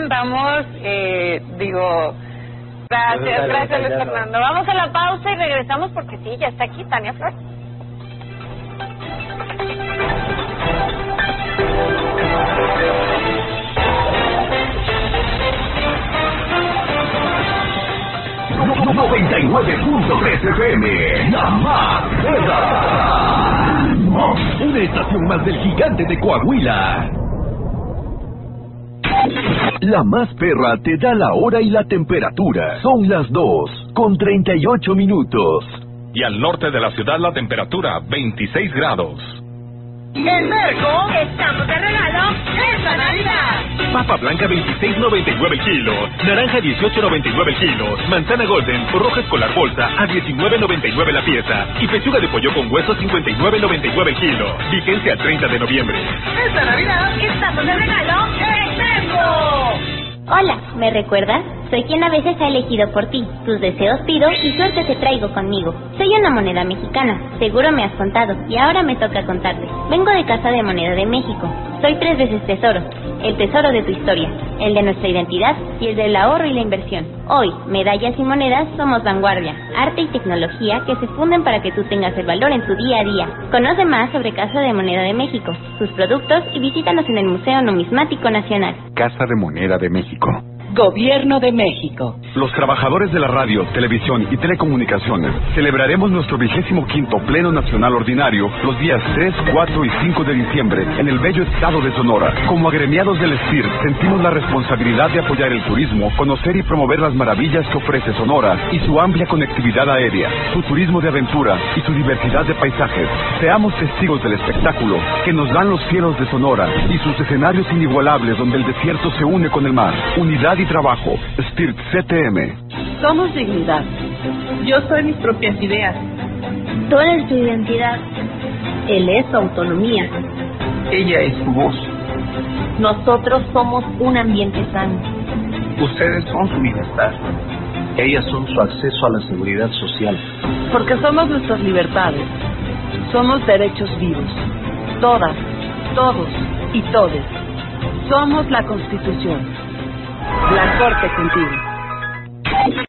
cantamos, gracias Luis Fernando. Vamos a la pausa y regresamos porque sí, ya está aquí Tania Flores. ...99.3 FM... ...la más perra... ...una estación más del gigante de Coahuila... La más perra te da la hora y la temperatura. Son las 2:38 minutos. Y al norte de la ciudad la temperatura 26 grados. En Merco estamos de regalo esta Navidad. Papa blanca 26.99 el kilo, naranja 18.99 el kilo, manzana golden o roja escolar bolsa a 19.99 la pieza y pechuga de pollo con hueso 59.99 el kilo. Vigencia al 30 de noviembre. Esta Navidad estamos de regalo en Merco. Hola, ¿me recuerdas? Soy quien a veces ha elegido por ti. Tus deseos pido y suerte te traigo conmigo. Soy una moneda mexicana, seguro me has contado, y ahora me toca contarte. Vengo de Casa de Moneda de México. Soy 3 veces tesoro. El tesoro de tu historia, el de nuestra identidad y el del ahorro y la inversión. Hoy, medallas y monedas somos vanguardia, arte y tecnología que se funden para que tú tengas el valor en tu día a día. Conoce más sobre Casa de Moneda de México, sus productos y visítanos en el Museo Numismático Nacional. Casa de Moneda de México. Gobierno de México. Los trabajadores de la radio, televisión y telecomunicaciones celebraremos nuestro 25º Pleno Nacional Ordinario los días 3, 4 y 5 de diciembre en el bello estado de Sonora. Como agremiados del STIR, sentimos la responsabilidad de apoyar el turismo, conocer y promover las maravillas que ofrece Sonora y su amplia conectividad aérea, su turismo de aventura y su diversidad de paisajes. Seamos testigos del espectáculo que nos dan los cielos de Sonora y sus escenarios inigualables donde el desierto se une con el mar. Unidad y trabajo. STIR CTM. Somos dignidad. Yo soy mis propias ideas. Tú eres tu identidad. Él es su autonomía. Ella es su voz. Nosotros somos un ambiente sano. Ustedes son su bienestar. Ellas son su acceso a la seguridad social. Porque somos nuestras libertades. Somos derechos vivos. Todas, todos y todes. Somos la Constitución. La Corte contigo.